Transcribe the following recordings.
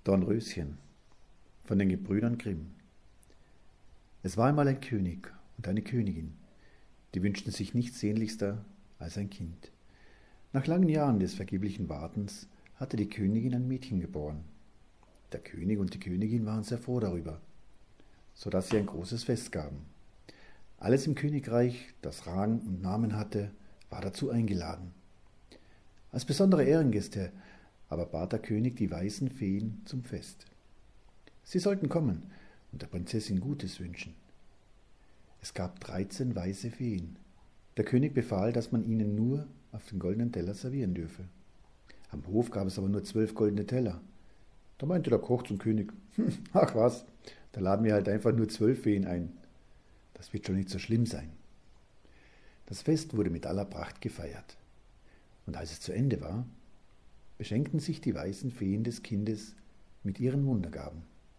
Dornröschen von den Gebrüdern Grimm. Es war einmal ein König und eine Königin, die wünschten sich nichts sehnlichster als ein Kind. Nach langen Jahren des vergeblichen Wartens hatte die Königin ein Mädchen geboren. Der König und die Königin waren sehr froh darüber, so dass sie ein großes Fest gaben. Alles im Königreich, das Rang und Namen hatte, war dazu eingeladen. Als besondere Ehrengäste aber bat der König die weißen Feen zum Fest. Sie sollten kommen und der Prinzessin Gutes wünschen. Es gab 13 weiße Feen. Der König befahl, dass man ihnen nur auf den goldenen Teller servieren dürfe. Am Hof gab es aber nur 12 goldene Teller. Da meinte der Koch zum König, ach was, da laden wir halt einfach nur 12 Feen ein. Das wird schon nicht so schlimm sein. Das Fest wurde mit aller Pracht gefeiert. Und als es zu Ende war, beschenkten sich die weißen Feen des Kindes mit ihren Wundergaben.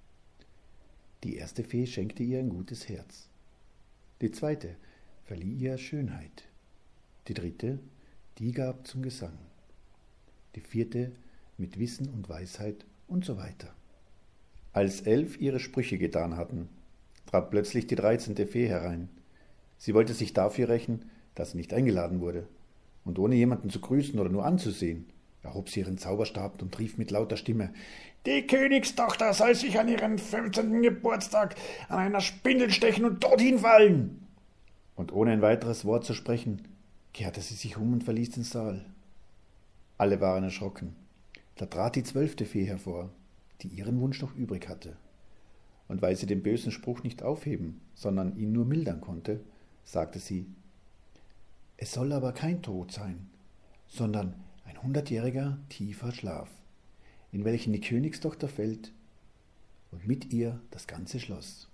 Die erste Fee schenkte ihr ein gutes Herz. Die zweite verlieh ihr Schönheit. Die dritte, die gab zum Gesang. Die vierte mit Wissen und Weisheit und so weiter. Als 11 ihre Sprüche getan hatten, trat plötzlich die 13. Fee herein. Sie wollte sich dafür rächen, dass sie nicht eingeladen wurde. Und ohne jemanden zu grüßen oder nur anzusehen, erhob sie ihren Zauberstab und rief mit lauter Stimme, »Die Königstochter soll sich an ihren 15. Geburtstag an einer Spindel stechen und dorthin fallen!« Und ohne ein weiteres Wort zu sprechen, kehrte sie sich um und verließ den Saal. Alle waren erschrocken. Da trat die 12. Fee hervor, die ihren Wunsch noch übrig hatte. Und weil sie den bösen Spruch nicht aufheben, sondern ihn nur mildern konnte, sagte sie, »Es soll aber kein Tod sein, sondern ein 100-jähriger tiefer Schlaf, in welchen die Königstochter fällt und mit ihr das ganze Schloss.«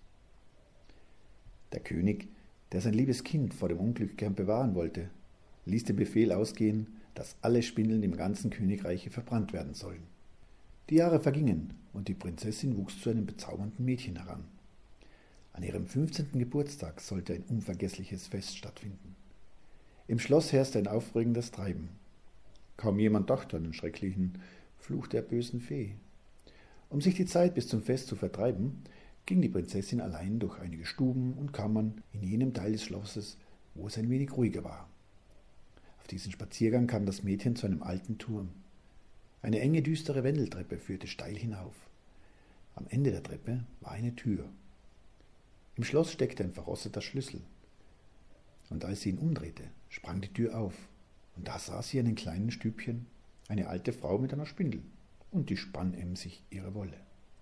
Der König, der sein liebes Kind vor dem Unglück gern bewahren wollte, ließ den Befehl ausgehen, dass alle Spindeln im ganzen Königreiche verbrannt werden sollen. Die Jahre vergingen und die Prinzessin wuchs zu einem bezaubernden Mädchen heran. An ihrem 15. Geburtstag sollte ein unvergessliches Fest stattfinden. Im Schloss herrschte ein aufregendes Treiben. Kaum jemand dachte an den schrecklichen Fluch der bösen Fee. Um sich die Zeit bis zum Fest zu vertreiben, ging die Prinzessin allein durch einige Stuben und Kammern in jenem Teil des Schlosses, wo es ein wenig ruhiger war. Auf diesen Spaziergang kam das Mädchen zu einem alten Turm. Eine enge, düstere Wendeltreppe führte steil hinauf. Am Ende der Treppe war eine Tür. Im Schloss steckte ein verrosteter Schlüssel. Und als sie ihn umdrehte, sprang die Tür auf. Und da sah sie in einem kleinen Stübchen eine alte Frau mit einer Spindel, und die spann emsig ihre Wolle.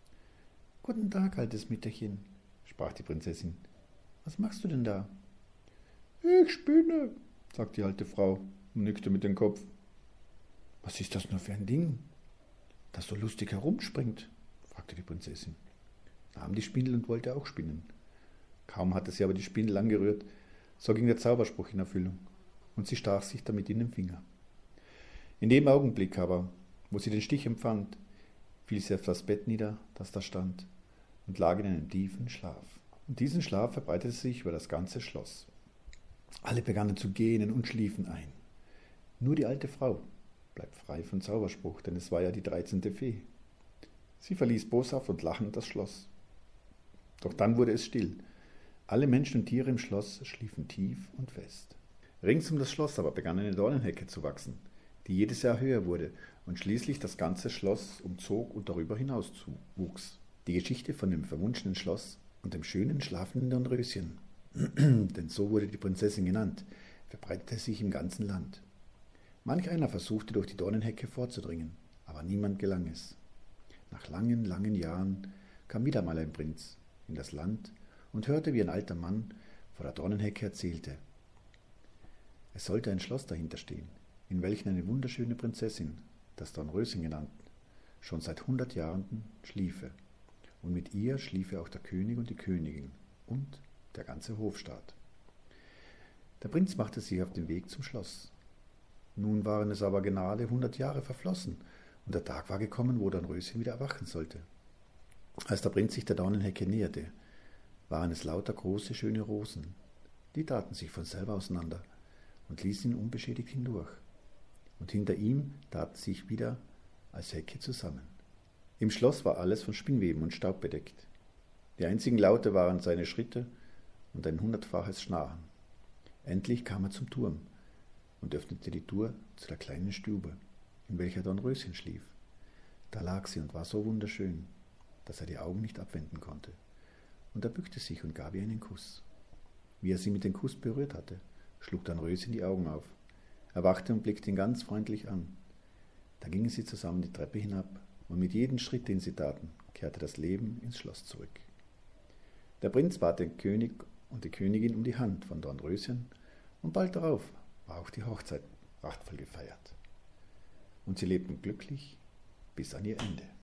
»Guten Tag, altes Mütterchen«, sprach die Prinzessin. »Was machst du denn da?« »Ich spinne«, sagte die alte Frau und nickte mit dem Kopf. »Was ist das nur für ein Ding, das so lustig herumspringt?« fragte die Prinzessin, nahm die Spindel und wollte auch spinnen. Kaum hatte sie aber die Spindel angerührt, so ging der Zauberspruch in Erfüllung, und sie stach sich damit in den Finger. In dem Augenblick aber, wo sie den Stich empfand, fiel sie auf das Bett nieder, das da stand, und lag in einem tiefen Schlaf. Und diesen Schlaf verbreitete sich über das ganze Schloss. Alle begannen zu gähnen und schliefen ein. Nur die alte Frau bleibt frei von Zauberspruch, denn es war ja die 13. Fee. Sie verließ boshaft und lachend das Schloss. Doch dann wurde es still. Alle Menschen und Tiere im Schloss schliefen tief und fest. Rings um das Schloss aber begann eine Dornenhecke zu wachsen, die jedes Jahr höher wurde und schließlich das ganze Schloss umzog und darüber hinaus wuchs. Die Geschichte von dem verwunschenen Schloss und dem schönen schlafenden Dornröschen, denn so wurde die Prinzessin genannt, verbreitete sich im ganzen Land. Manch einer versuchte durch die Dornenhecke vorzudringen, aber niemand gelang es. Nach langen, langen Jahren kam wieder mal ein Prinz in das Land und hörte, wie ein alter Mann vor der Dornenhecke erzählte. Es sollte ein Schloss dahinter stehen, in welchem eine wunderschöne Prinzessin, das Dornröschen genannt, schon seit 100 Jahren schliefe, und mit ihr schliefe auch der König und die Königin und der ganze Hofstaat. Der Prinz machte sich auf den Weg zum Schloss. Nun waren es aber gerade 100 Jahre verflossen, und der Tag war gekommen, wo Dornröschen wieder erwachen sollte. Als der Prinz sich der Dornenhecke näherte, waren es lauter große, schöne Rosen. Die taten sich von selber auseinander und ließen ihn unbeschädigt hindurch. Und hinter ihm taten sich wieder als Hecke zusammen. Im Schloss war alles von Spinnweben und Staub bedeckt. Die einzigen Laute waren seine Schritte und ein 100-faches Schnarchen. Endlich kam er zum Turm und öffnete die Tür zu der kleinen Stube, in welcher Dornröschen schlief. Da lag sie und war so wunderschön, dass er die Augen nicht abwenden konnte. Und er bückte sich und gab ihr einen Kuss. Wie er sie mit dem Kuss berührt hatte, schlug Dornröschen die Augen auf. Er wachte und blickte ihn ganz freundlich an. Da gingen sie zusammen die Treppe hinab, und mit jedem Schritt, den sie taten, kehrte das Leben ins Schloss zurück. Der Prinz bat den König und die Königin um die Hand von Dornröschen, und bald darauf war auch die Hochzeit prachtvoll gefeiert. Und sie lebten glücklich bis an ihr Ende.